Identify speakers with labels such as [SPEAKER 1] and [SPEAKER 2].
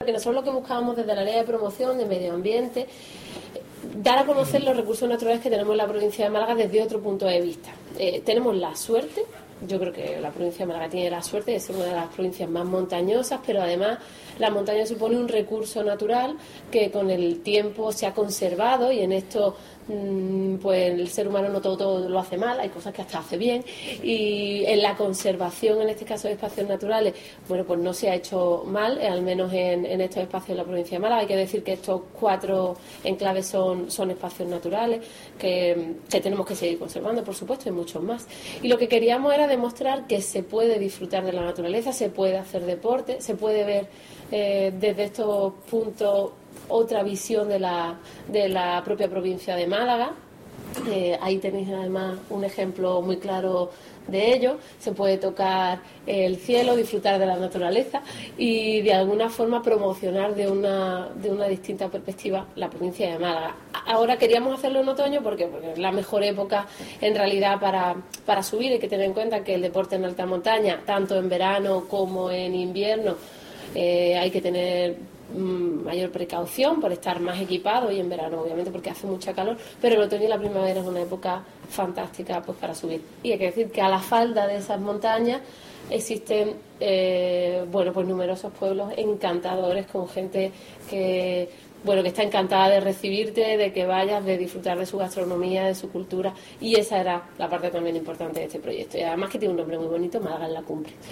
[SPEAKER 1] Porque nosotros lo que buscábamos desde la ley de promoción de medio ambiente, dar a conocer los recursos naturales que tenemos en la provincia de Málaga desde otro punto de vista. Tenemos la suerte, yo creo que la provincia de Málaga tiene la suerte de ser una de las provincias más montañosas, pero además la montaña supone un recurso natural que con el tiempo se ha conservado, y en esto pues el ser humano no todo lo hace mal, hay cosas que hasta hace bien, y en la conservación, en este caso de espacios naturales, bueno, pues no se ha hecho mal, al menos en estos espacios de la provincia de Málaga. Hay que decir que estos 4 enclaves son espacios naturales que tenemos que seguir conservando, por supuesto, y muchos más. Y lo que queríamos era demostrar que se puede disfrutar de la naturaleza, se puede hacer deporte, se puede ver desde estos puntos otra visión de la propia provincia de Málaga. Ahí tenéis además un ejemplo muy claro de ello. Se puede tocar el cielo, disfrutar de la naturaleza y de alguna forma promocionar de una distinta perspectiva la provincia de Málaga. Ahora queríamos hacerlo en otoño porque es la mejor época en realidad para subir. Hay que tener en cuenta que el deporte en alta montaña, tanto en verano como en invierno, hay que tener mayor precaución por estar más equipado, y en verano obviamente porque hace mucha calor, pero el otoño y la primavera es una época fantástica pues para subir. Y hay que decir que a la falda de esas montañas existen pues numerosos pueblos encantadores con gente que está encantada de recibirte, de que vayas, de disfrutar de su gastronomía, de su cultura, y esa era la parte también importante de este proyecto. Y además que tiene un nombre muy bonito, Málaga en la Cumbre.